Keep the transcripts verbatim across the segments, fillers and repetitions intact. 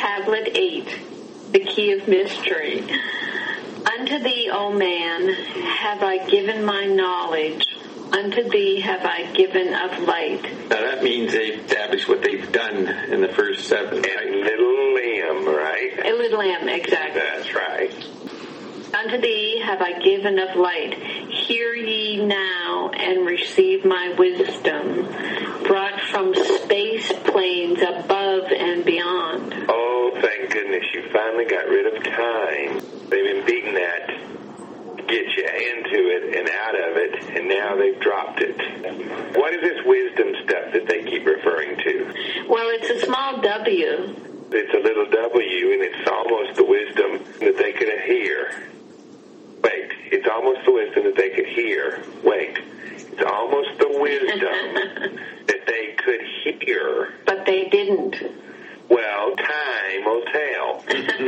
Tablet eight, the Key of Mystery. Unto thee, O man, have I given my knowledge. Unto thee have I given of light. Now that means they've established what they've done in the first seven. And little lamb, right? A little lamb, exactly. That's right. Unto thee have I given of light. Hear ye now and receive my wisdom, brought from space planes above and beyond. Oh, thank goodness you finally got rid of time. They've been beating that to get you into it and out of it, and now they've dropped it. What is this wisdom stuff that they keep referring to? Well, it's a small W. It's a little W, and it's almost the wisdom that they could hear. Wait, it's almost the wisdom that they could hear. Wait, it's almost the wisdom that they could hear. But they didn't. Well, time will tell.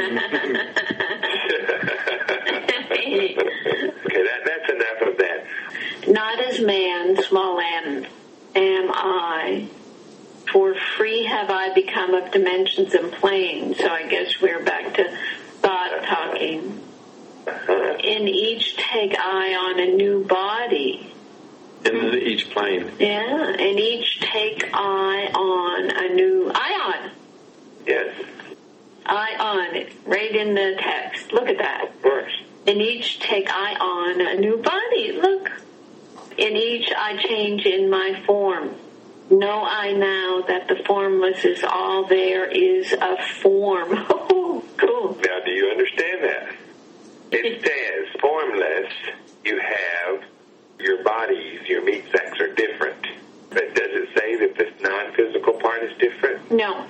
Okay, that, that's enough of that. Not as man, small m, am I. For free have I become of dimensions and planes. So I guess we're back to thought talking. Uh-huh. In each take I on a new body. In each plane. Yeah, in each take I on a new ion. Yes. Ion, right in the text. Look at that. Of course. In each take I on a new body. Look. In each I change in my form. Know I now that the formless is all there is of form. Oh, cool. Now, do you understand that? It says, formless, you have your bodies, your meat sacks are different. But does it say that this non-physical part is different? No.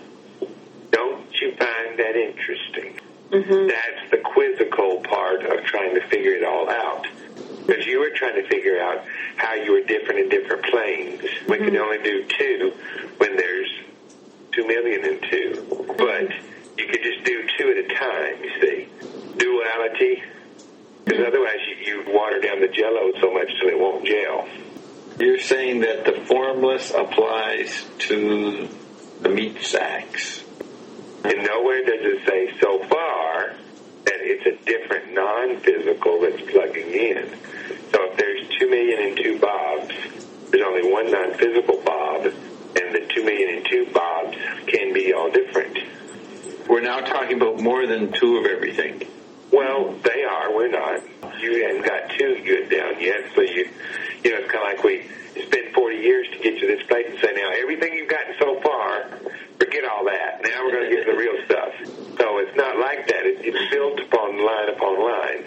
Don't you find that interesting? Mm-hmm. That's the quizzical part of trying to figure it all out. Because you were trying to figure out how you were different in different planes. Mm-hmm. We can only do two when there's two million and two. Mm-hmm. But you could just do two at a time, you see. Duality. Because otherwise you, you water down the jello so much till it won't gel. You're saying that the formless applies to the meat sacks. And nowhere does it say so far that it's a different non-physical that's plugging in. So if there's two million and two bobs, there's only one non-physical bob, and the two million and two bobs can be all different. We're now talking about more than two of everything. Well, they are. We're not. You haven't got too good down yet, so you, you know, it's kind of like we spend forty years to get to this place and say, now, everything you've gotten so far, forget all that. Now we're going to get to the real stuff. So it's not like that. It, it's built upon line upon line.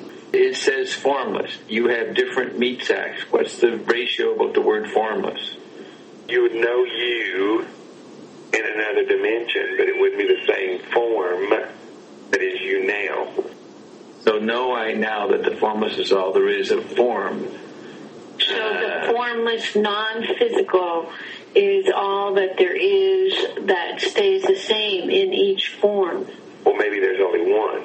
It says formless. You have different meat sacks. What's the ratio about the word formless? You would know you in another dimension, but it wouldn't be the same form that is you now. So know I now that the formless is all there is of form. So the formless, non-physical is all that there is that stays the same in each form. Well, maybe there's only one.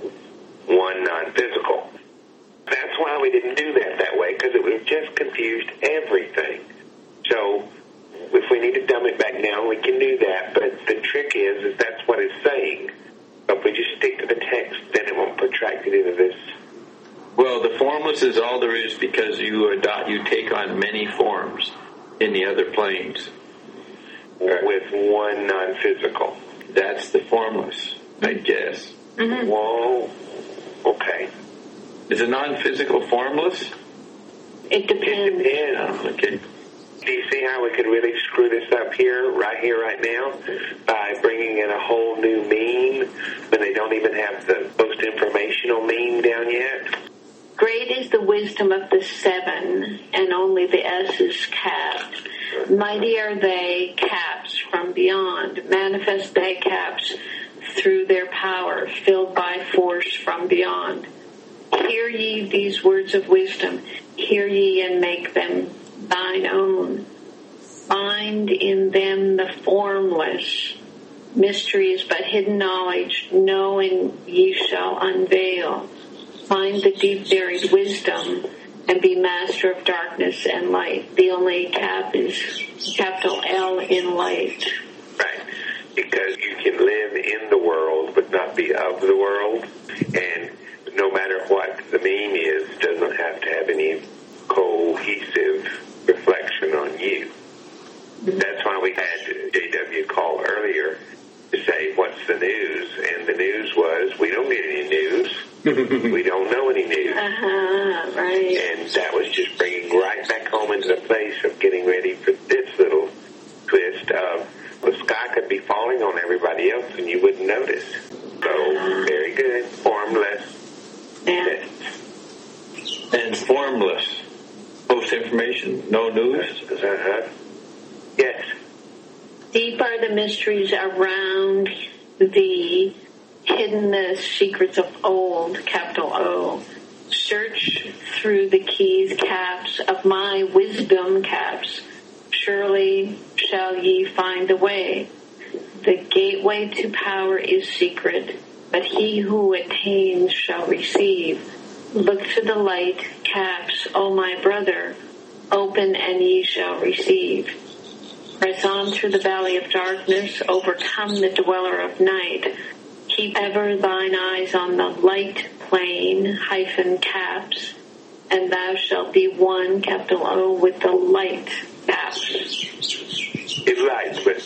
One non-physical. That's why we didn't do that that way, because it would have just confused everything. So if we need to dumb it back down, we can do that. But the trick is, is that's what it's saying. But if we just stick to the text, then it won't protract it into this. Well, the formless is all there is because you adopt, you take on many forms in the other planes. With one non-physical. That's the formless, I guess. Mm-hmm. Whoa. Okay. Is a non-physical formless? It depends. It depends. Oh, okay. Do you see how we could really screw this up here, right here, right now, by bringing in a whole new meme when they don't even have the most informational meme down yet? Great is the wisdom of the seven, and only the S is capped. Mighty are they, caps from beyond. Manifest they, caps, through their power, filled by force from beyond. Hear ye these words of wisdom. Hear ye and make them thine own. Find in them the formless. Mystery is but hidden knowledge. Knowing ye shall unveil. Find the deep buried wisdom and be master of darkness and light. The only cap is capital L in light. Right. Because you can live in the world cannot be of the world, and no matter what the meme is, doesn't have to have any cohesive reflection on you. That's why we had J W call earlier to say, what's the news? And the news was, we don't get any news. We don't know any news. Uh-huh, right. And that was just bringing right back home into the place of getting ready for this little twist of the sky could be falling on everybody else and you wouldn't notice. So, uh-huh. Very good. Formless. Yeah. And formless. Post information, no news. Uh-huh. Yes. Deep are the mysteries around thee, hidden the secrets of old, capital O. Search through the keys, caps, of my wisdom, caps. Surely shall ye find the way. The gateway to power is secret, but he who attains shall receive. Look to the light, caps, O my brother. Open and ye shall receive. Press on through the valley of darkness, overcome the dweller of night. Keep ever thine eyes on the light plane, hyphen caps, and thou shalt be one, capital O, with the light, caps. It's light, but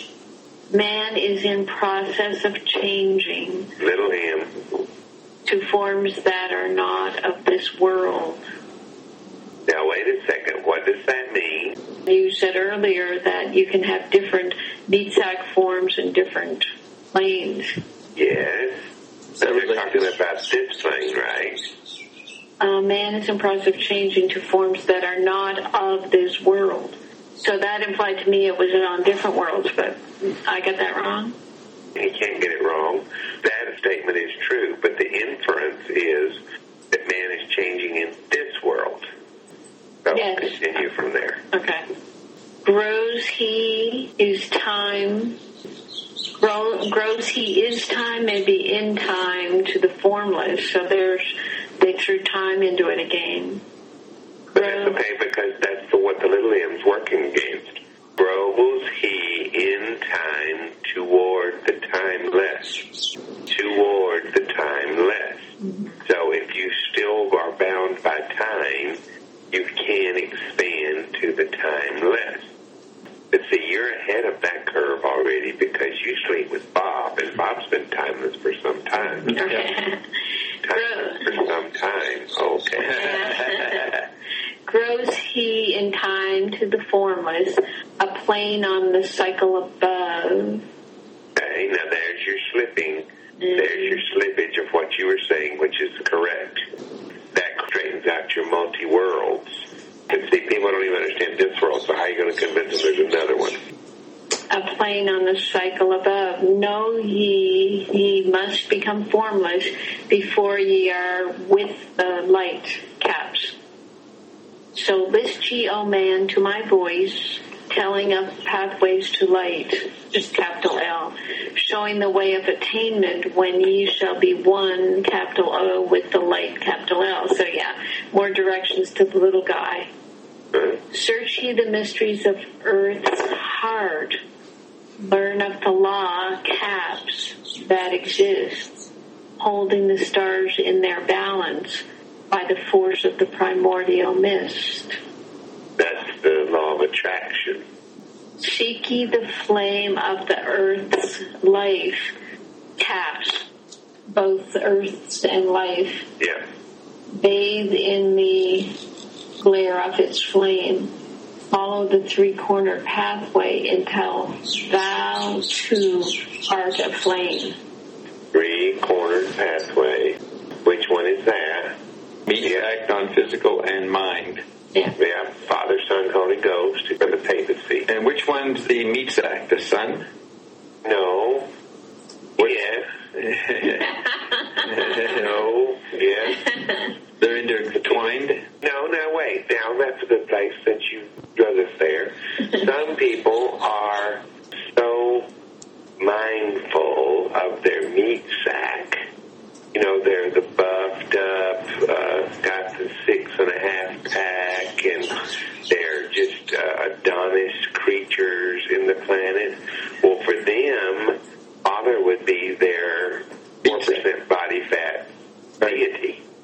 man is in process of changing. Little m. To forms that are not of this world. Now, wait a second. What does that mean? You said earlier that you can have different meat sack forms and different planes. Yes. So we're talking about this plane, right? Uh, man is in process of changing to forms that are not of this world. So that implied to me it was on different worlds, but I got that wrong? You can't get it wrong. That statement is true, but the inference is that man is changing in this world. So yes. Continue from there. Okay. Grows he is time. Grow, grows he is time, maybe in time to the formless. So there's they threw time into it again. But that's okay because that's the, what the little m's working against. Grows he in time toward the timeless. Toward the timeless. Mm-hmm. So if you still are bound by time, you can expand to the timeless. But see, you're ahead of that curve already because you sleep with Bob, and Bob's been timeless for some time. Okay. Timeless for some time. Okay. Grows he in time to the formless, a plane on the cycle above. Okay, now there's your slipping. Mm-hmm. There's your slippage of what you were saying, which is correct. That straightens out your multi-worlds. And see, people don't even understand this world, so how are you going to convince them there's another one? A plane on the cycle above. Know ye, ye must become formless before ye are with the light, caps. So list ye, O man, to my voice, telling of pathways to light, just capital L, showing the way of attainment when ye shall be one, capital O, with the light, capital L. So yeah, more directions to the little guy. Search ye the mysteries of earth's heart. Learn of the law, caps, that exists, holding the stars in their balance by the force of the primordial mist. That's the law of attraction. Seek ye the flame of the earth's life, caps, both earth's and life. Yeah. Bathe in the glare of its flame. Follow the three-cornered pathway until thou too art a flame. Three-cornered pathway. Which one is that? Meat sack on physical and mind. Yeah. Yeah, Father, Son, Holy Ghost for the papacy. And which one's the meat sack? The sun? No. Yes. No. Yes. They're intertwined? No, no, wait. Now, that's a good place since you drug us there. Some people are so mindful of their meat sack. You know, they're the buffed up, uh, got the six and a half pack, and they're just uh, Adonis creatures in the planet. Well, for them, Father would be their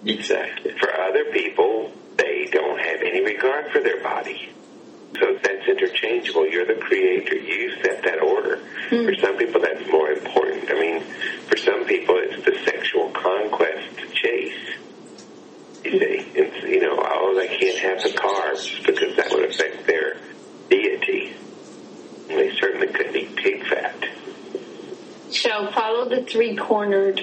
Exactly. For other people, they don't have any regard for their body. So that's interchangeable. You're the creator. You set that order. Mm. For some people, that's more important. I mean, for some people, it's the sexual conquest to chase. You see, it's, you know, oh, they can't have the carbs because that would affect their deity. And they certainly couldn't eat pig fat. So follow the three-cornered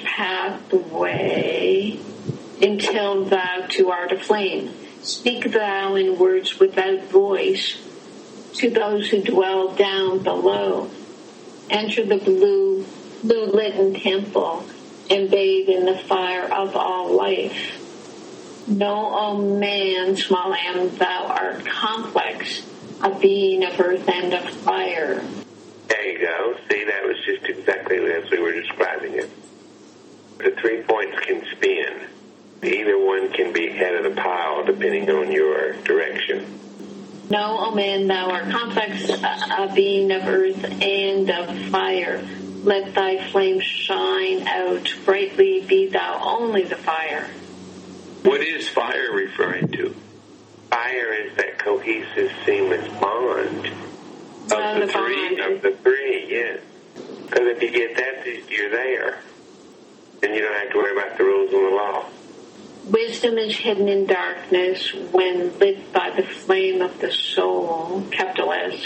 pathway until thou too art a flame. Speak thou in words without voice to those who dwell down below. Enter the blue, blue-litten temple and bathe in the fire of all life. Know, O man, small m, thou art complex, a being of earth and of fire. There you go. See, that was just exactly as we were describing it. The three points can spin. Either one can be head of the pile depending on your direction. Know, O man, thou art complex, a being of earth and of fire. Let thy flame shine out brightly, be thou only the fire. What is fire referring to? Fire is that cohesive, seamless bond. Of uh, the, the three? Of the three, yes. Because if you get that, you're there. And you don't have to worry about the rules and the law. Wisdom is hidden in darkness when lit by the flame of the soul, capital S.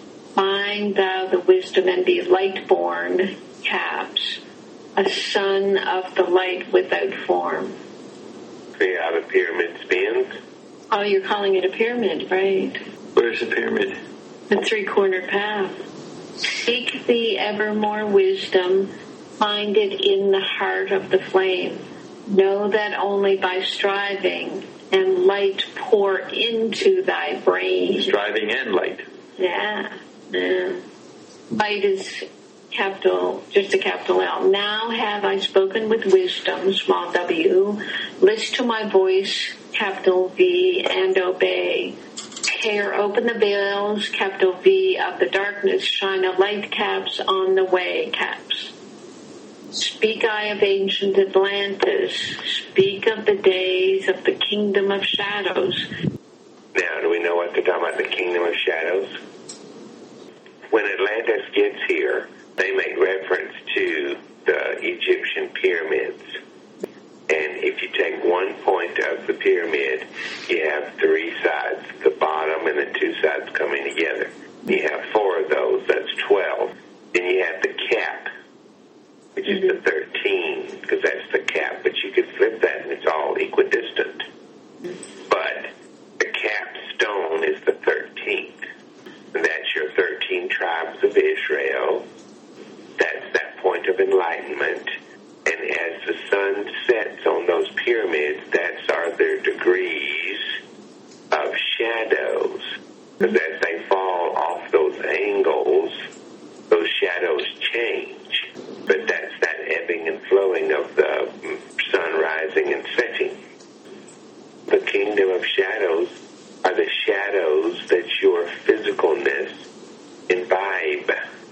Find thou the wisdom and be light-born, caps, a son of the light without form. See how the pyramid spins? Oh, you're calling it a pyramid, right? Where's the pyramid? The three-cornered path. Seek thee ever more wisdom, find it in the heart of the flame. Know that only by striving and light pour into thy brain. Striving and light. Yeah. yeah. Light is capital, just a capital L. Now have I spoken with wisdom, small w. List to my voice, capital V, and obey. Tear open the veils, capital V, of the darkness. Shine a light, caps, on the way, caps. Speak I of ancient Atlantis. Speak of the days of the kingdom of shadows. Now, do we know what they're talking about, the kingdom of shadows? When Atlantis gets here, they make reference to the Egyptian pyramids. And if you take one point of the pyramid, you have three sides, the bottom and the two sides coming together. You have four of those, that's twelve. Then you have the cap, which is the thirteen, because that's the cap, but you could flip that and it's all equidistant. But the capstone is the thirteenth, and that's your thirteen tribes of Israel. That's that point of enlightenment. And as the sun sets on those pyramids, that's are their degrees of shadows. Because as they fall off those angles, those shadows change. But that's that ebbing and flowing of the sun rising and setting. The kingdom of shadows are the shadows that your physicalness imbibe.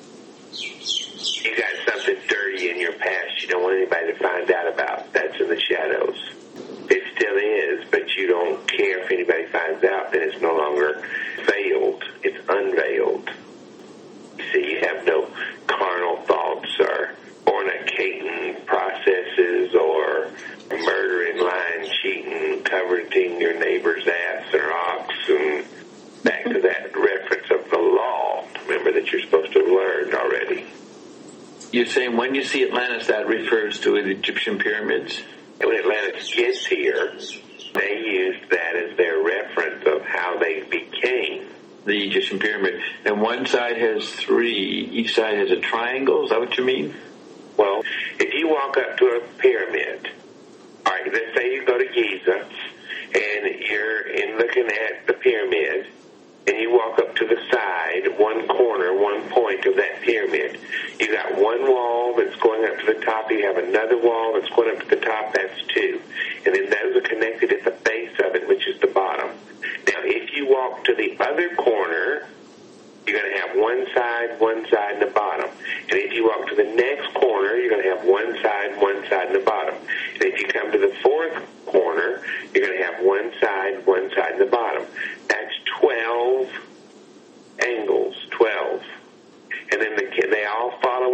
You got something dirty in your past you don't want anybody to find out about. That's in the shadows. It still is, but you don't care if anybody finds out. Then it's no longer veiled. It's unveiled. You see, you have no carnal thoughts or fornicating processes or murdering, lying, cheating, coveting your neighbor's ass or ox, and back to that reference of the law. Remember that you're supposed to have learned already. You're saying when you see Atlantis, that refers to the Egyptian pyramids? And when Atlantis gets here, they use that as their reference of how they became. The Egyptian pyramid. And one side has three. Each side has a triangle. Is that what you mean? Well, if you walk up to a pyramid, all right, let's say you go to Giza, and you're in looking at the pyramid, and you walk up to the side, one corner, one point of that pyramid. You got one wall that's going up to the top. You have another wall that's going up to the top. That's two. And then those are connected at the base of it, which is the bottom. Now, if you walk to the other corner, you're going to have one side, one side, and the bottom. And if you walk to the next corner, you're going to have one side, one side, and the bottom. And if you come to the fourth corner,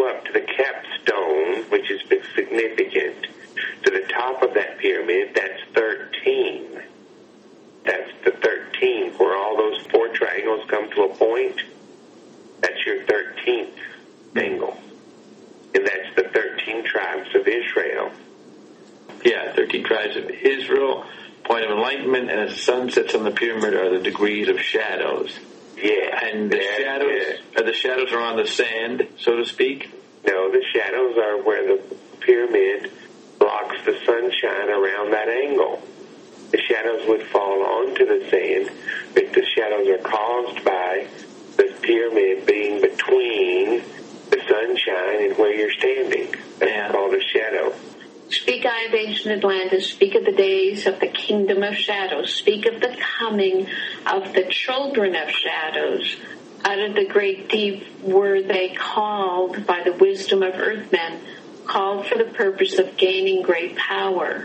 up to the capstone, which is significant, to the top of that pyramid, that's thirteen. That's the thirteen, where all those four triangles come to a point. That's your thirteenth angle. And that's the thirteen tribes of Israel. Yeah, thirteen tribes of Israel, point of enlightenment, and as the sun sets on the pyramid are the degrees of shadows. Yeah. And the shadows, are the shadows are on the sand, so to speak? No, the shadows are where the pyramid blocks the sunshine around that angle. The shadows would fall onto the sand, but the shadows are caused by the pyramid being between the sunshine and where you're standing. That's yeah. called a shadow. Speak, I of ancient Atlantis, speak of the days of the kingdom of shadows, speak of the coming of the children of shadows. Out of the great deep were they called by the wisdom of earthmen, called for the purpose of gaining great power.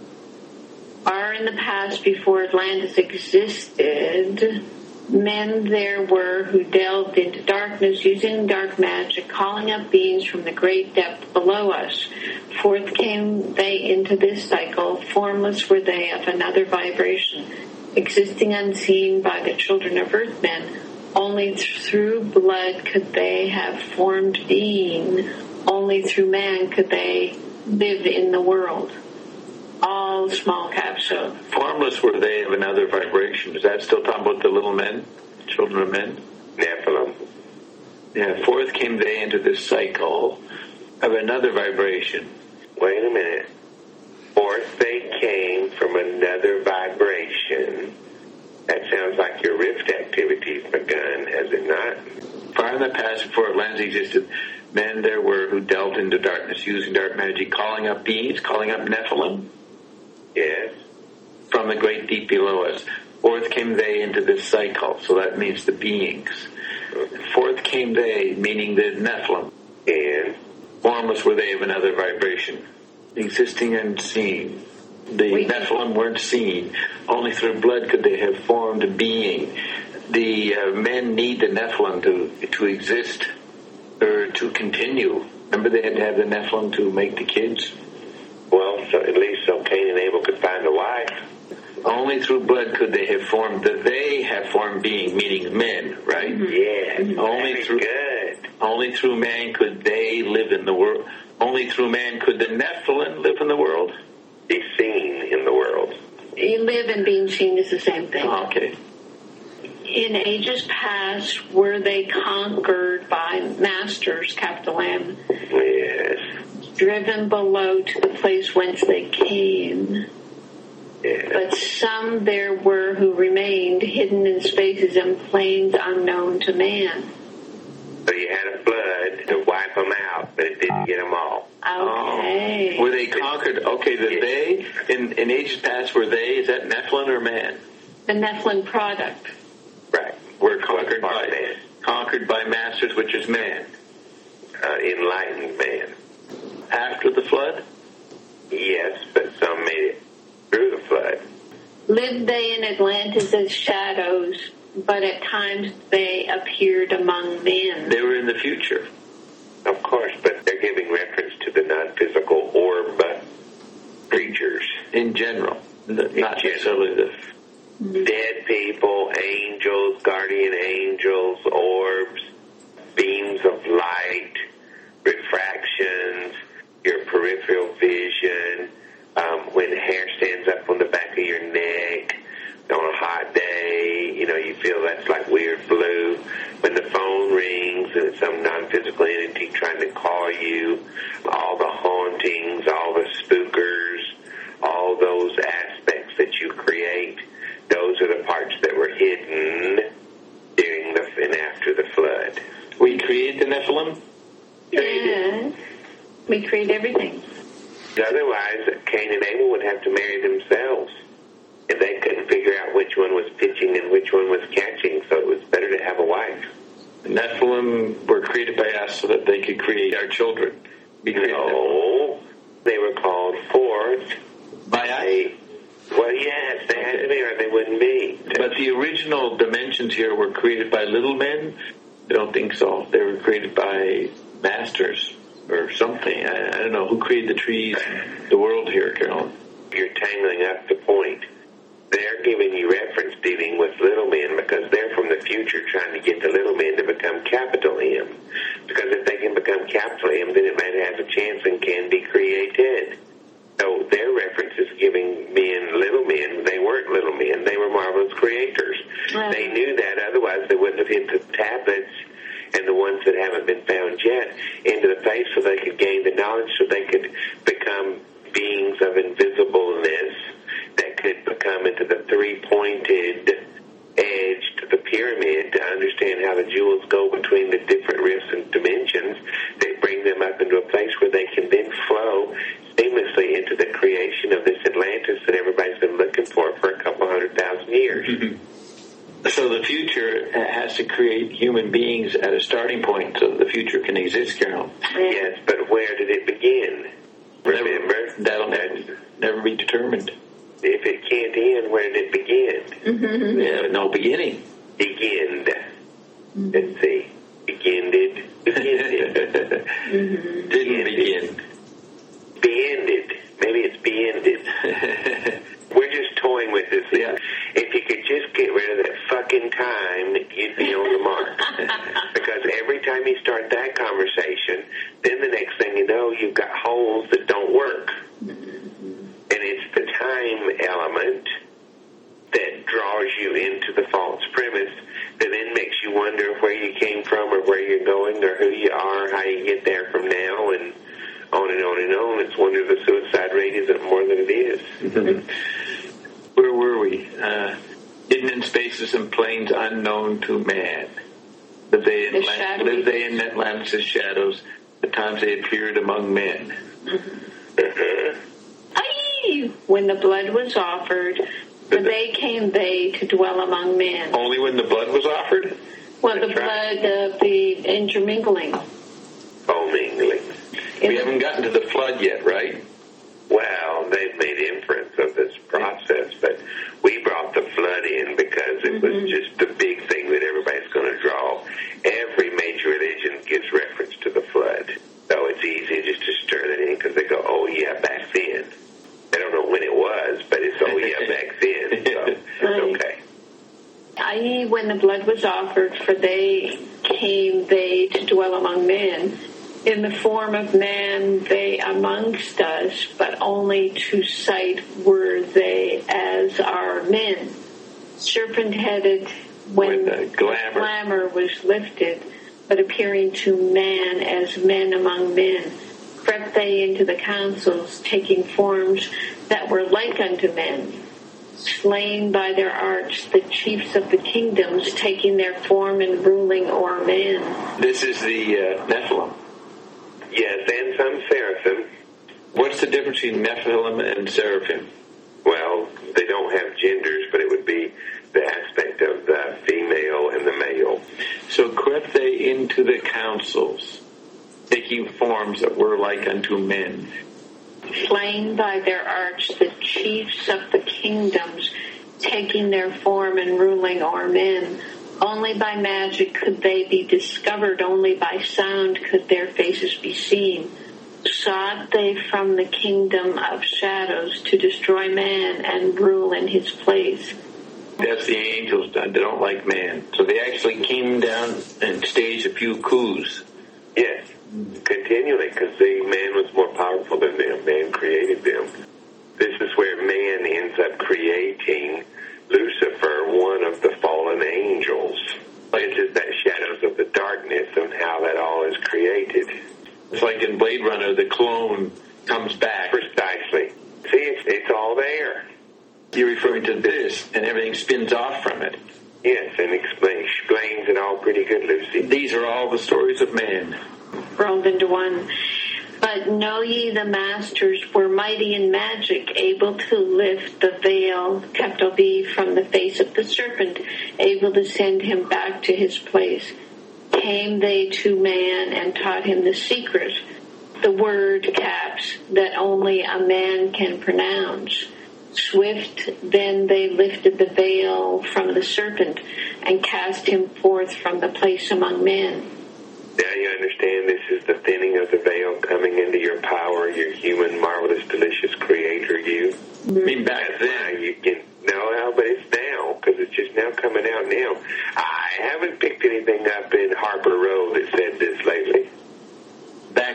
Are in the past, before Atlantis existed, men there were who delved into darkness using dark magic, calling up beings from the great depth below us. Forth came they into this cycle, formless were they of another vibration, existing unseen by the children of earthmen. Only through blood could they have formed being. Only through man could they live in the world. All small caps. So formless were they of another vibration. Is that still talking about the little men, children of men? Nephilim. Yeah, forth came they into this cycle of another vibration. Wait a minute. Forth they came from another vibration. That sounds like your rift activity's begun, has it not? Far in the past, before Atlantis existed, men there were who delved into darkness using dark magic, calling up beings, calling up Nephilim. Yes. From the great deep below us. Forth came they into this cycle, so that means the beings. Forth came they, meaning the Nephilim. And? Formless were they of another vibration, existing unseen. The Wait. Nephilim weren't seen. Only through blood could they have formed a being. The uh, men need the Nephilim to to exist or to continue. Remember they had to have the Nephilim to make the kids? Well, so at least so Cain and Abel could find a wife. Only through blood could they have formed, that they have formed being, meaning men, right? Mm-hmm. Yeah, only through good. Only through man could they live in the world. Only through man could the Nephilim live in the world. Be seen in the world. You live and being seen is the same thing. Oh, okay. In ages past, were they conquered by masters, capital M? Yes. Driven below to the place whence they came. Yes. But some there were who remained hidden in spaces and plains unknown to man. So you had a flood to wipe them out, but it didn't get them all. Okay. Oh. Were they conquered? Okay, the they, in, in ages past, were they, is that Nephilim or man? The Nephilim product. Right. Were conquered by man. Conquered by masters, which is man. Uh, enlightened man. After the flood? Yes, but some made it through the flood. Lived they in Atlantis as shadows, but at times they appeared among men. They were in the future. Of course, but they're giving reference to the non-physical orb creatures. In general. In not general. necessarily the... Dead people, angels, guardian angels, orbs, beams of light, refractions, your peripheral vision, um, when hair stands up on the back of your neck, on a hot day, you know, you feel that's like weird blue. When the phone rings and it's some non-physical entity trying to call you, all the hauntings, all the spookers, all those aspects that you create, those are the parts that were hidden during the and after the flood. We create the Nephilim? Yeah. We create everything. Otherwise, Cain and Abel would have to marry themselves. And they couldn't figure out which one was pitching and which one was catching, so it was better to have a wife. The Nephilim were created by us so that they could create our children. No, they were called forth by us. A, well, yes, they had to be, or they wouldn't be. But the original dimensions here were created by little men? I don't think so. They were created by masters. something. I, I don't know who created the trees, the world here, Carolyn. You're tangling up the point. They're giving you reference dealing with little men because they're from the future trying to get the little men to become capital M. Because if they can become capital M, then it might have a chance and can be created. So their reference is giving men little men. They weren't little men. They were marvelous creators. Mm-hmm. They knew that. Otherwise, they wouldn't have hit the tablets and the ones that haven't been found yet into the face so they could gain the knowledge so they could become beings of invisibleness that could become into the three-pointed edge to the pyramid to understand how the jewels go between the different rifts and dimensions that bring them up into a place where they can then flow seamlessly into the creation of this Atlantis that everybody's been looking for for a couple hundred thousand years. Mm-hmm. So the future has to create human beings at a starting point so the future can exist, Carol. Yes, but where did it begin? Remember? Never, that'll never, never be determined. If it can't end, where did it begin? Mm-hmm. Yeah, no beginning. Beginned. Mm-hmm. Let's see. Beginned. Beginned. mm-hmm. Didn't begin. Be-ended. Maybe it's be-ended. We're just toying with this. Yeah. If you could just get rid of that fucking time, you'd be on the mark. Because every time you start that conversation, then the next thing you know, you've got holes that don't work. And it's the time element that draws you into the false premise that then makes you wonder where you came from or where you're going or who you are, how you get there from now, and on and on and on. It's wonder the suicide rate isn't more than it is. Mm-hmm. Where were we? Uh, hidden in spaces and planes unknown to man. Lived they in, the La- lived they in Atlantis' shadows, the times they appeared among men. Mm-hmm. Aye! When the blood was offered, for they came they to dwell among men. Only when the blood was offered? Well, That's the right. blood of the intermingling. Oh, mingling. We it haven't gotten to the flood yet, right? Well, they've made inference of this process, but we brought the flood in because it mm-hmm. was just the big thing that everybody's going to draw. Every major religion gives reference to the flood. So it's easy just to stir that in because they go, oh, yeah, back then. I don't know when it was, but it's, oh, yeah, back then. So it's okay. that is, when the blood was offered, for they came they to dwell among men. In the form of man they amongst us, but only to sight were they as are men. Serpent-headed when the glamour. glamour was lifted, but appearing to man as men among men. Crept they into the councils, taking forms that were like unto men. Slain by their arts, the chiefs of the kingdoms, taking their form and ruling o'er men. This is the uh, Nephilim. Yes, and some seraphim. What's the difference between Nephilim and seraphim? Well, they don't have genders, but it would be the aspect of the female and the male. So crept they into the councils, taking forms that were like unto men. Slain by their arts, the chiefs of the kingdoms, taking their form and ruling o'er men. Only by magic could they be discovered, only by sound could their faces be seen. Sought they from the kingdom of shadows to destroy man and rule in his place. That's the angels done. They don't like man. So they actually came down and staged a few coups. Yes, continually, because the man was more powerful than them. Man created them. This is where man ends up creating Lucifer, one of the fallen angels. It's just that shadows of the darkness and how that all is created. It's like in Blade Runner, the clone comes back. Precisely. See, it's, it's all there. You're referring to this, and everything spins off from it. Yes, and explain, explains it all pretty good, Lucy. These are all the stories of man. Rolled into one. But know ye the masters were mighty in magic, able to lift the veil, capital V, from the face of the serpent, able to send him back to his place. Came they to man and taught him the secret, the word, caps, that only a man can pronounce. Swift then they lifted the veil from the serpent and cast him forth from the place among men. Now you understand this is the thinning of the veil coming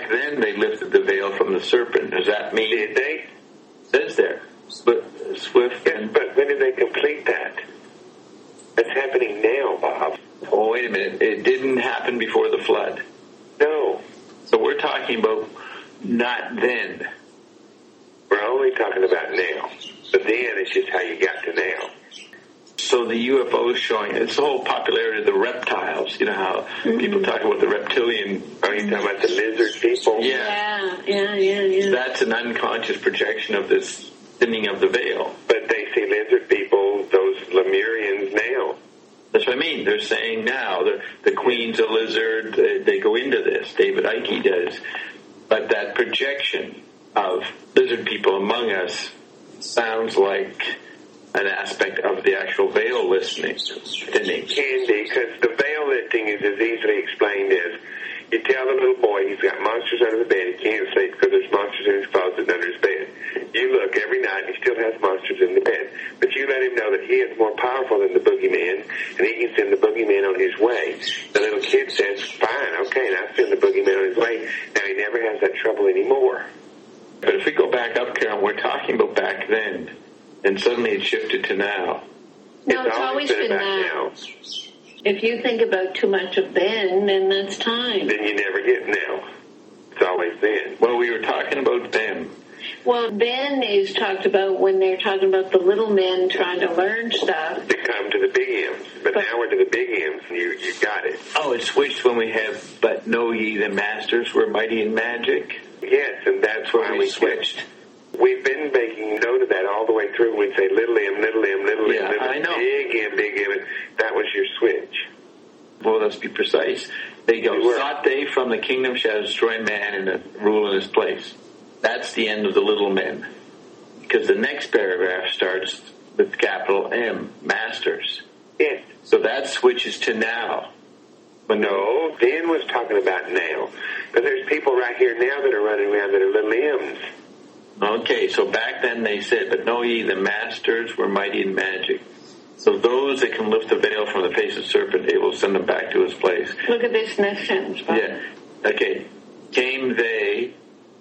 then they lifted the veil from the serpent. Does that mean? Did they? It says there. Swift, swift Yes, and... but when did they complete that? That's happening now, Bob. Oh, wait a minute. It didn't happen before the flood. No. So we're talking about not then. We're only talking about now. But then it's just how you got to now. So the U F Os showing, it's the whole popularity of the reptiles. You know how mm-hmm. people talk about the reptilian... Are you talking about the lizard people? Yeah. Yeah, yeah, yeah, yeah. That's an unconscious projection of this thinning of the veil. But they see lizard people, those Lemurians, now. That's what I mean. They're saying now, the, the queen's a lizard, they, they go into this. David Icke does. But that projection of lizard people among us sounds like an aspect of the actual veil listening. Thinning. Can be, because the veil lifting is as easily explained as you tell the little boy he's got monsters under the bed, he can't sleep because there's monsters in his closet under his bed. You look every night and he still has monsters in the bed. But you let him know that he is more powerful than the boogeyman, and he can send the boogeyman on his way. The little kid says, fine, okay, and I send the boogeyman on his way. Now he never has that trouble anymore. But if we go back up, Carol, we're talking about back then, and suddenly it shifted to now. No, it's, it's always been, been now. If you think about too much of then, then that's time. Then you never get now. It's always then. Well, we were talking about them. Well, then is talked about when they're talking about the little men trying to learn stuff. They come to the big M's. But, but now we're to the big M's, and you, you got it. Oh, it switched when we have, but know ye the masters were mighty in magic? Yes, and that's why we switched. Did. We've been making note of that all the way through. We'd say little M, little M, little yeah, M, little I know. big M, big M. That was your switch. Well, let's be precise. They go, thought they from the kingdom shall destroy man and rule in his place. That's the end of the little men. Because the next paragraph starts with capital M, masters. Yes. So that switches to now. But no, then was talking about now. But there's people right here now that are running around that are little M's. Okay, so back then they said, but know ye the masters were mighty in magic. So those that can lift the veil from the face of the serpent, they will send them back to his place. Look at this next sentence. Bob. Yeah. Okay. Came they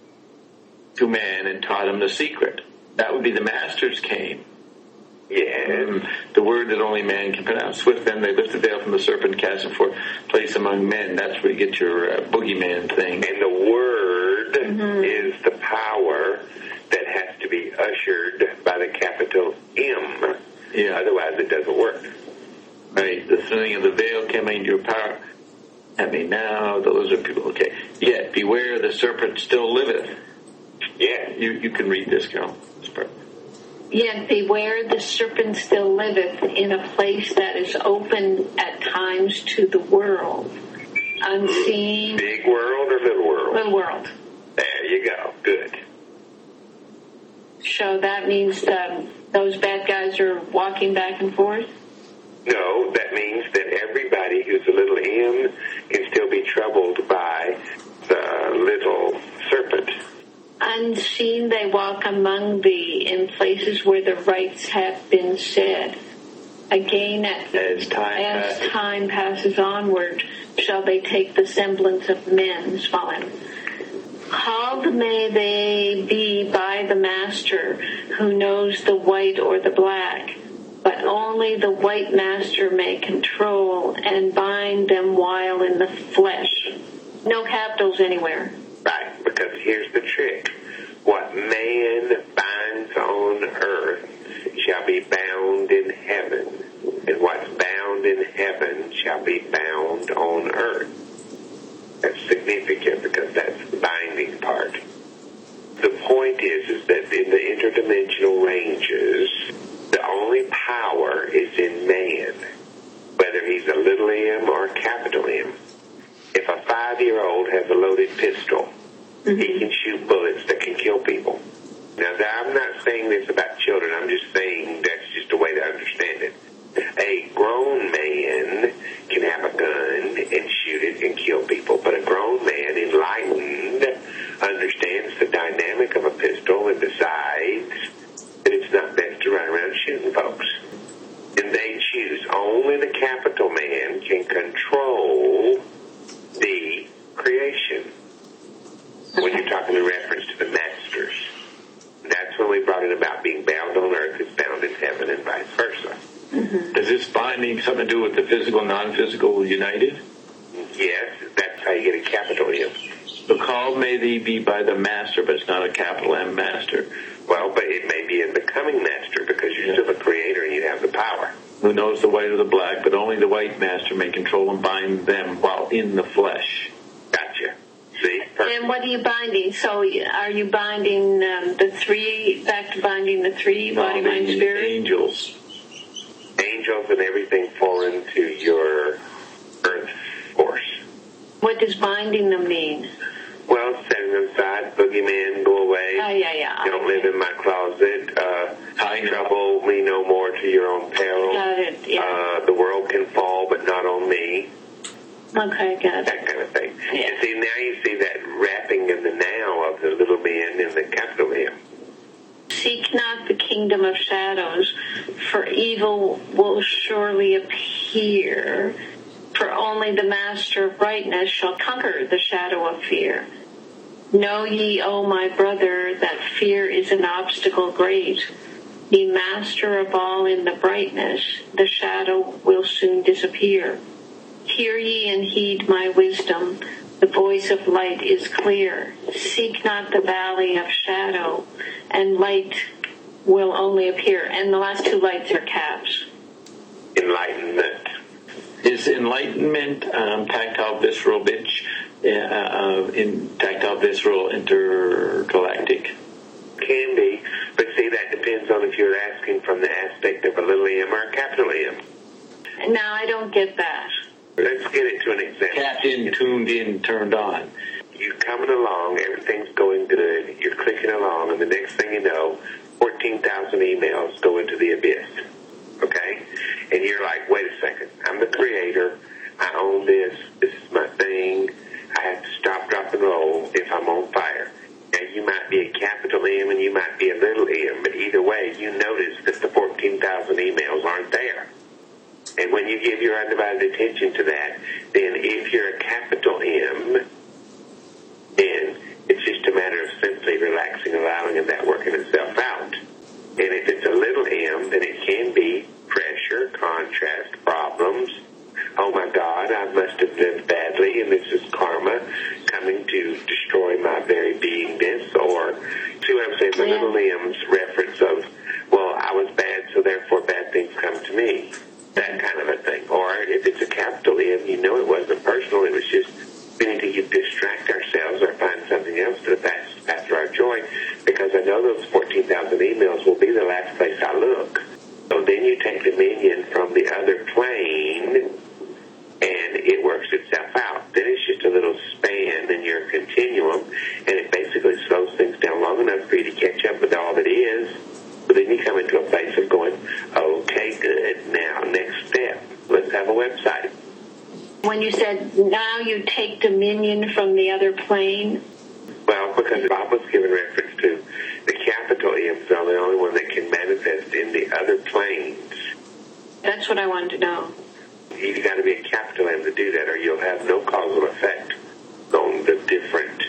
to man and taught him the secret. That would be the masters came. Yeah. Um, the word that only man can pronounce. Swift then they lift the veil from the serpent, cast him forth, place among men. That's where you get your uh, boogeyman thing. And the word mm-hmm. is the power that has to be ushered by the capital M. Yeah. Otherwise it doesn't work. Right. The thinning of the veil came into your power. I mean, now those are people. Okay. Yet beware, the serpent still liveth. Yeah. You you can read this, Carol. Yet beware, the serpent still liveth in a place that is open at times to the world. Unseen. Big world or little world? Little world. There you go. Good. So that means that those bad guys are walking back and forth? No, that means that everybody who's a little M can still be troubled by the little serpent. Unseen they walk among thee in places where the rites have been said. Again, as time, as passes. time passes onward, shall they take the semblance of men. Fine. Called may they be by the master who knows the white or the black, but only the white master may control and bind them while in the flesh. No capitals anywhere. Right, because here's the trick. What man binds on earth shall be bound in heaven, and what's bound in heaven shall be bound on earth. That's significant because that's the binding part. The point is, is that in the interdimensional ranges, the only power is in man, whether he's a little m or a capital M. If a five-year-old has a loaded pistol, mm-hmm. he can shoot bullets that can kill people. Now, I'm not saying this about children. I'm just saying that's just a way to understand it. A grown man can have a gun and shoot it and kill people, but a grown man, enlightened, understands the dynamic of a pistol and decides that it's not best to run around shooting folks. And they choose. Only the capital man can control the creation. when you're talking in reference to the masters. That's when we brought it about being bound on earth is bound in heaven and vice versa. Mm-hmm. Does this binding something to do with the physical, non-physical united? Yes, that's how you get a capital M. So called may thee be by the master, but it's not a capital M master. Well, but it may be in becoming master because you're yeah. still a creator and you have the power. Who knows the white or the black, but only the white master may control and bind them while in the flesh. Gotcha. See? Perfect. And what are you binding? So are you binding um, the three, back to binding the three, no, body, mind, spirit? Angels. Angels and everything foreign to your earth force. What does binding them mean? Well, setting them aside, boogeyman, go away. Oh, yeah, yeah. Don't okay. live in my closet. Uh, trouble me no more to your own peril. Got it, yeah. Uh, the world can fall, but not on me. Okay, got it. That kind of thing. Yeah. And see, now you see that wrapping in the now of the little man in the capital M. Seek not the kingdom of shadows, for evil will surely appear. For only the master of brightness shall conquer the shadow of fear. Know ye, O my brother, that fear is an obstacle great. Be master of all in the brightness, the shadow will soon disappear. Hear ye and heed my wisdom, the voice of light is clear. Seek not the valley of shadow, and light will only appear. And the last two lights are caps. Enlightenment. Is enlightenment um, tactile, visceral, bitch, uh, uh, in tactile, visceral, intergalactic? Can be, but see, that depends on if you're asking from the aspect of a little m or a capital M. Now, I don't get that. Let's get it to an example. Tapped in, tuned in, turned on. You're coming along, everything's going good, you're clicking along, and the next thing you know, fourteen thousand emails go into the abyss. Okay? And you're like, wait a second, I'm the creator, I own this, this is my thing, I have to stop, drop, and roll if I'm on fire. Now, you might be a capital M and you might be a little m, but either way, you notice that the fourteen thousand emails aren't there. And when you give your undivided attention to that, then if you're a capital M, then it's just a matter of simply relaxing, allowing that working itself out. And if it's a little m, then it can be pressure, contrast, problems. Oh my God, I must have lived badly, and this is karma coming to destroy my very beingness. Or, see what I'm saying, the little m's reference of, well, I was bad, so therefore bad things come to me. That kind of a thing. Or if it's a capital M, you know it wasn't personal, it was just we need to distract ourselves or find something else to pass after our joy, because I know those fourteen thousand emails will be the last place I look. So then you take dominion from the other plane, and it works itself out. Then it's just a little span in your continuum, and it basically slows things down long enough for you to catch up with all that is. But then you come into a place of going, okay, good, now next step, let's have a website. When you said, now you take dominion from the other plane? Well, because Bob was given reference to the capital M's are the only one that can manifest in the other planes. That's what I wanted to know. You've got to be a capital M to do that, or you'll have no causal effect on the different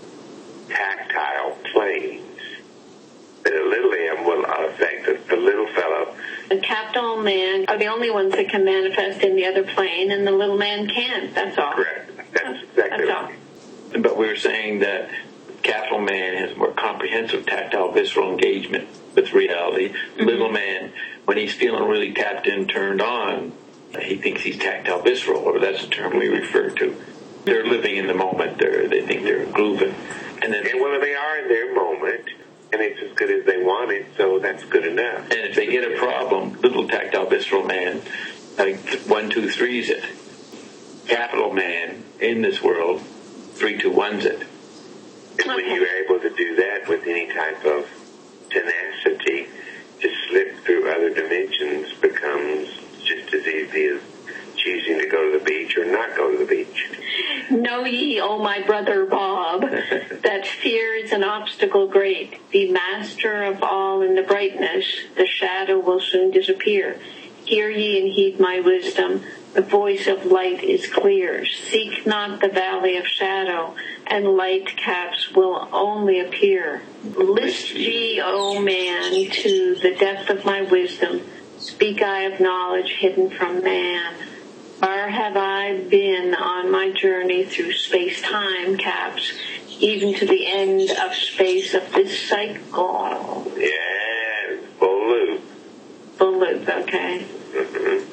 tactile planes. But a little m will affect the little fellow. The capital man are the only ones that can manifest in the other plane, and the little man can't. That's all. Correct. That's exactly That's right. all. But we were saying that capital man has more comprehensive tactile, visceral engagement with reality. Mm-hmm. Little man, when he's feeling really tapped in, turned on, he thinks he's tactile, visceral, or that's the term we refer to. They're living in the moment. They're, they think they're grooving. And then, and well, they are in their moment, and it's as good as they want it, so that's good enough. And if they get a problem, little tactile, visceral man, like one, two, threes it. Capital man in this world, three, two, ones it. And when you're able to do that with any type of tenacity, to slip through other dimensions becomes just as easy as choosing to go to the beach or not go to the beach. Know ye, O my brother Bob, that fear is an obstacle great. Be master of all in the brightness, the shadow will soon disappear. Hear ye and heed my wisdom, the voice of light is clear. Seek not the valley of shadow, and light caps will only appear. List ye, O man, to the depth of my wisdom. Speak I of knowledge hidden from man. Far have I been on my journey through space-time caps, even to the end of space of this cycle. Yeah, full loop. Full loop, okay. Mm-hmm.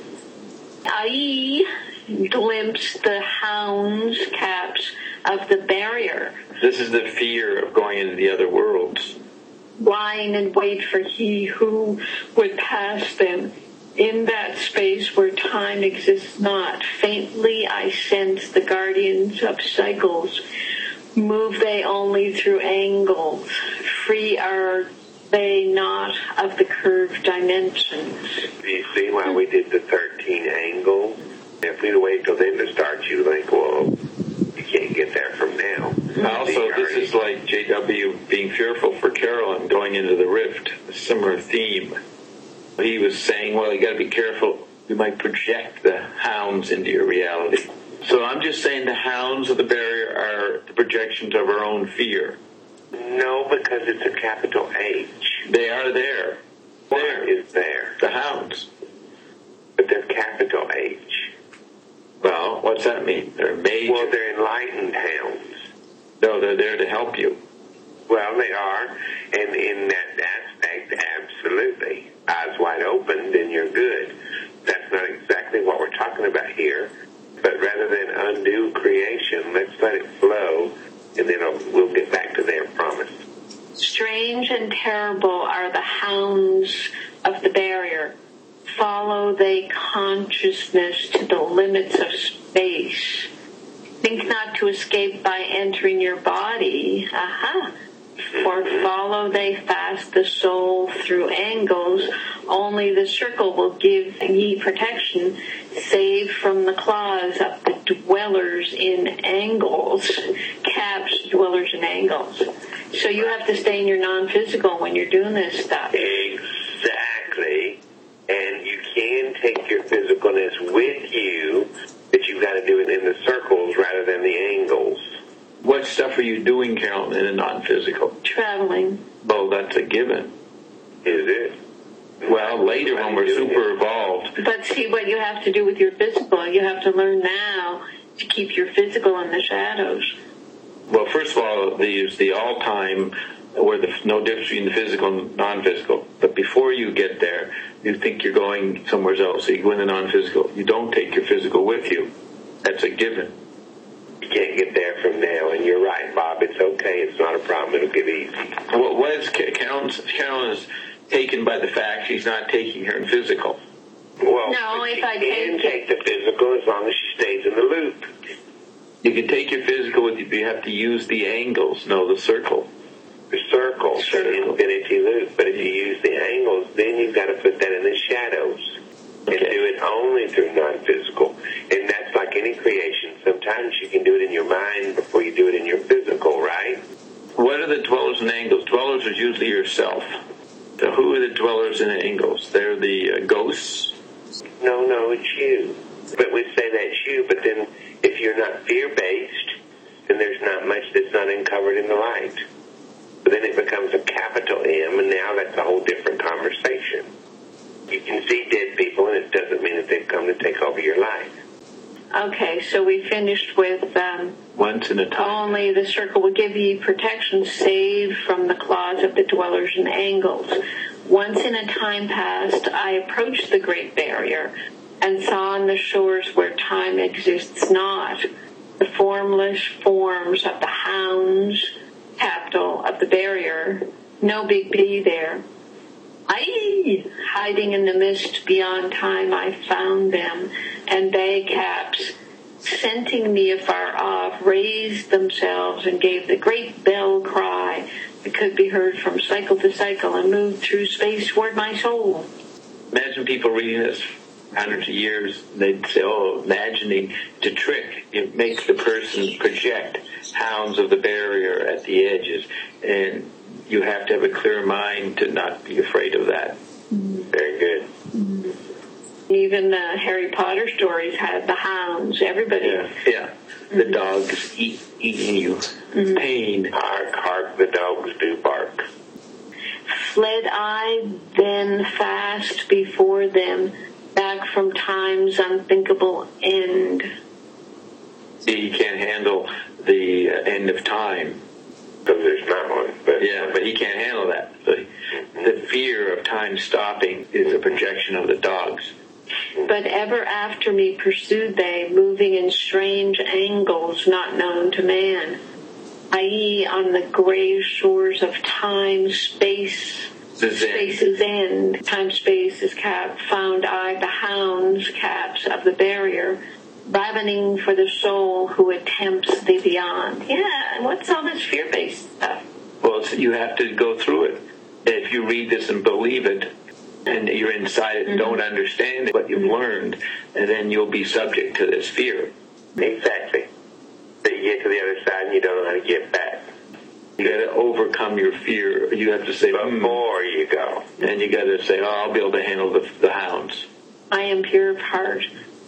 I glimpse the hounds caps of the barrier. This is the fear of going into the other worlds. Lying in wait for he who would pass them. In that space where time exists not, faintly I sense the guardians of cycles. Move they only through angles. Free are they not of the curved dimensions. Do you see why we did the thirteen angles? If we'd wait till then to start, you'd think, well, you can't get there from now. Also, this is like J W being fearful for Carolyn going into the rift, a similar theme. He was saying, well, you got to be careful. You might project the hounds into your reality. So I'm just saying the hounds of the barrier are the projections of our own fear. No, because it's a capital H. They are there. What There. is there? The hounds. But they're capital H. Well, what's that mean? They're major. Well, they're enlightened hounds. No, they're there to help you. Well, they are, and in that aspect, absolutely. Eyes wide open, then you're good. That's not exactly what we're talking about here. But rather than undo creation, let's let it flow, and then we'll get back to their promise. Strange and terrible are the hounds of the barrier. Follow they consciousness to the limits of space. Think not to escape by entering your body. Aha. For follow they fast the soul through angles. Only the circle will give ye protection, save from the claws of the dwellers in angles. Caps, dwellers in angles. So you have to stay in your non-physical when you're doing this stuff. Exactly. And you can take your physicalness with you, but you've got to do it in the circles rather than the angles. What stuff are you doing, Carolyn, in a non-physical? Traveling. Well, that's a given. Is it? Well, later when we're super evolved. But see what you have to do with your physical. You have to learn now to keep your physical in the shadows. Well, first of all, there's the all-time where there's no difference between the physical and non-physical. But before you get there, you think you're going somewhere else. So you go in the non-physical. You don't take your physical with you. That's a given. You can't get there from now, and you're right, Bob. It's okay. It's not a problem. It'll get easy. What, what is Carolyn's, Carolyn is taken by the fact she's not taking her physical. Well, No, she if I can take take the physical as long as she stays in the loop. You can take your physical with you, but you have to use the angles, no, the circle. The circle, the infinity loop. But if you use the angles, then you've got to put that in the shadows. And Okay. do it only through non-physical. And that's like any creation. Sometimes you can do it in your mind before you do it in your physical, right? What are the dwellers in angles? Dwellers is usually yourself. So who are the dwellers in angles? They're the uh, ghosts? No, no, it's you. But we say that's you, but then if you're not fear-based, then there's not much that's not uncovered in the light. But then it becomes a capital M, and now that's a whole different conversation. You can see dead people, and it doesn't mean that they've come to take over your life. Okay, so we finished with um, Once in a time. only the circle will give ye protection, save from the claws of the dwellers in angles. Once in a time past, I approached the great barrier and saw on the shores where time exists not the formless forms of the hounds, capital of the barrier. No big B there. Aye, hiding in the mist beyond time, I found them, and they, caps, scenting me afar off, raised themselves and gave the great bell cry that could be heard from cycle to cycle and moved through space toward my soul. Imagine people reading this hundreds of years. They'd say, oh, imagining it's a trick. It makes the person project hounds of the barrier at the edges. And you have to have a clear mind to not be afraid of that. Mm-hmm. Very good. Mm-hmm. Even the Harry Potter stories had the hounds. Everybody Yeah. yeah. the dogs eat, eating you. Mm-hmm. Pain. Hark, hark, the dogs do bark. Fled I then fast before them, back from time's unthinkable end. See, you can't handle the uh, end of time. Because there's not one. But yeah, but he can't handle that. The, mm-hmm. the fear of time stopping is a projection of the dogs. But ever after me pursued they, moving in strange angles not known to man, that is on the grave shores of time, space, space's end. Time, space is cap. Found I the hounds, caps of the barrier, ravening for the soul who attempts the beyond. Yeah, what's all this fear-based stuff? Well, it's, you have to go through it. If you read this and believe it, and you're inside it and mm-hmm. don't understand what you've learned, and then you'll be subject to this fear. Exactly. So you get to the other side and you don't know how to get back. You got to overcome your fear. You have to say, before mm. you go. And you got to say, oh, I'll be able to handle the, the hounds. I am pure of heart.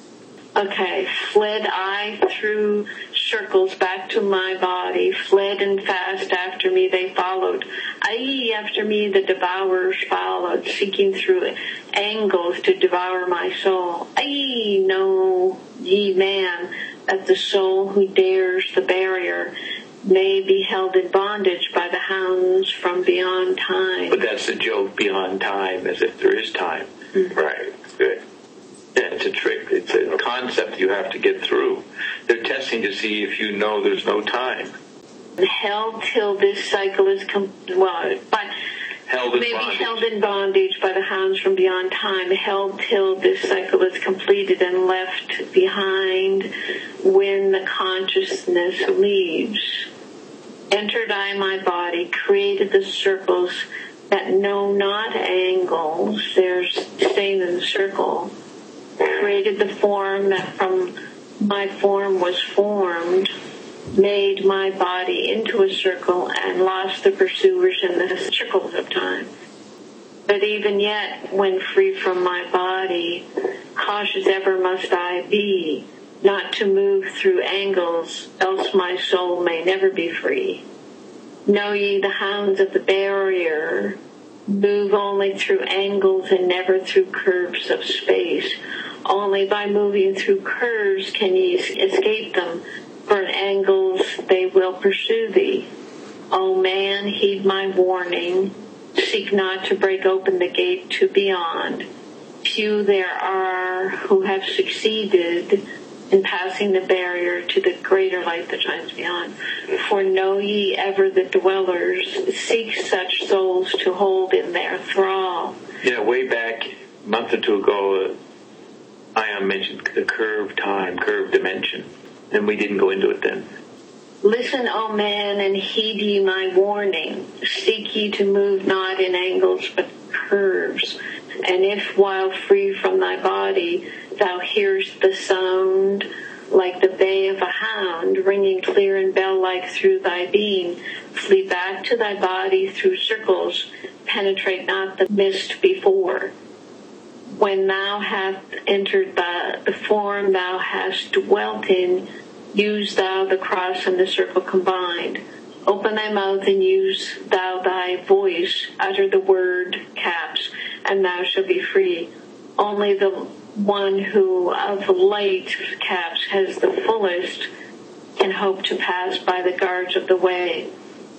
Okay, fled I through circles back to my body, fled and fast after me they followed. Aye, after me the devourers followed, seeking through angles to devour my soul. Aye, know ye man, that the soul who dares the barrier may be held in bondage by the hounds from beyond time. But that's the joke, beyond time, as if there is time. Mm-hmm. Right, good. Yeah, it's a trick. It's a concept you have to get through. They're testing to see if you know there's no time. Held till this cycle is com- well, but held in maybe bondage. held in bondage by the hounds from beyond time. Held till this cycle is completed and left behind when the consciousness leaves. Entered I my body, created the circles that know not angles. They're staying in the circle. Created the form that from my form was formed, made my body into a circle, and lost the pursuers in the circles of time. But even yet, when free from my body, cautious ever must I be, not to move through angles, else my soul may never be free. Know ye the hounds of the barrier, move only through angles and never through curves of space. Only by moving through curves can ye escape them, for in angles they will pursue thee. O man, heed my warning, seek not to break open the gate to beyond. Few there are who have succeeded in passing the barrier to the greater light that shines beyond. For know ye ever the dwellers seek such souls to hold in their thrall. Yeah, way back a month or two ago, uh, Ion mentioned the curved time, curved dimension, and we didn't go into it then. Listen, O man, and heed ye my warning. Seek ye to move not in angles but curves. And if while free from thy body thou hearest the sound like the bay of a hound ringing clear and bell-like through thy being, flee back to thy body through circles, penetrate not the mist before. When thou hast entered the, the form thou hast dwelt in, use thou the cross and the circle combined. Open thy mouth and use thou thy voice, utter the word caps, and thou shalt be free. Only the one who of light caps has the fullest can hope to pass by the guards of the way.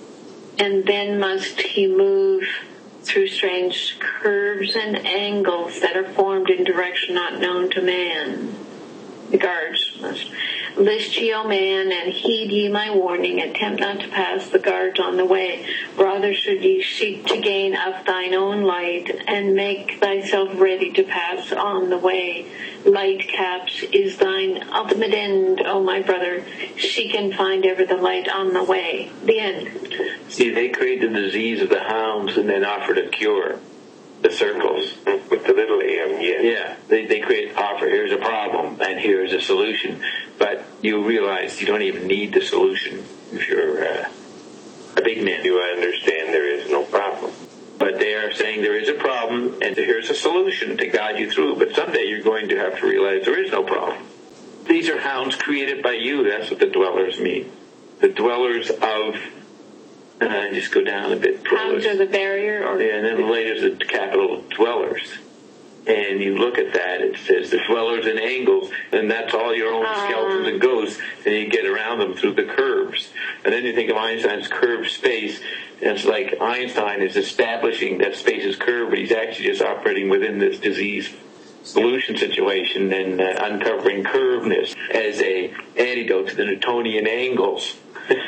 And then must he move through strange curves and angles that are formed in direction not known to man. The guards must. List ye, O man, and heed ye my warning. Attempt not to pass the guards on the way. Rather should ye seek to gain of thine own light, and make thyself ready to pass on the way. Light caps is thine ultimate end, O my brother. Seek and find ever the light on the way. The end. See, they created the disease of the hounds and then offered a cure. The circles. With the little m, yes. Yeah, they, they create offer, here's a problem, and here's a solution. But you realize you don't even need the solution if you're uh, a big man. You understand there is no problem. But they are saying there is a problem, and here's a solution to guide you through. But someday you're going to have to realize there is no problem. The these are hounds created by you. That's what the dwellers mean. The dwellers of, uh, just go down a bit. Hounds are the barrier? Or yeah, and then later is the capital dwellers. And you look at that, it says the dwellers in angles, and that's all your own uh, skeletons and ghosts, and you get around them through the curves. And then you think of Einstein's curved space, and it's like Einstein is establishing that space is curved, but he's actually just operating within this disease solution situation and uh, uncovering curvedness as a antidote to the Newtonian angles.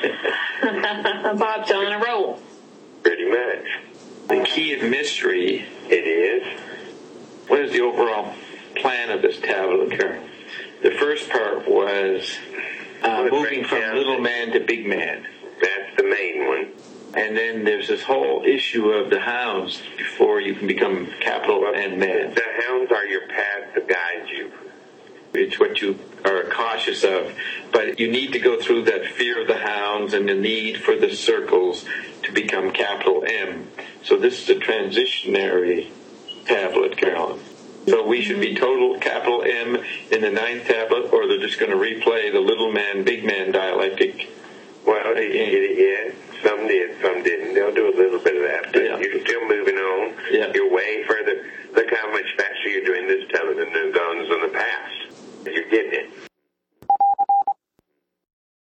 Bob's on a roll. Pretty much. The key of mystery, it is. What is the overall plan of this tablet, Carol? The first part was uh, well, moving from little man to big man. That's the main one. And then there's this whole issue of the hounds before you can become capital well, and man. The hounds are your path to guide you. It's what you are cautious of. But you need to go through that fear of the hounds and the need for the circles to become capital M. So this is a transitionary tablet, Carolyn. So we should be total capital M in the ninth tablet, or they're just going to replay the little man, big man dialectic. Well, yeah, some did, some didn't. They'll do a little bit of that, but yeah. You're still moving on. Yeah. You're way further. Look how much faster you're doing this time than the guns in the past. You're getting it.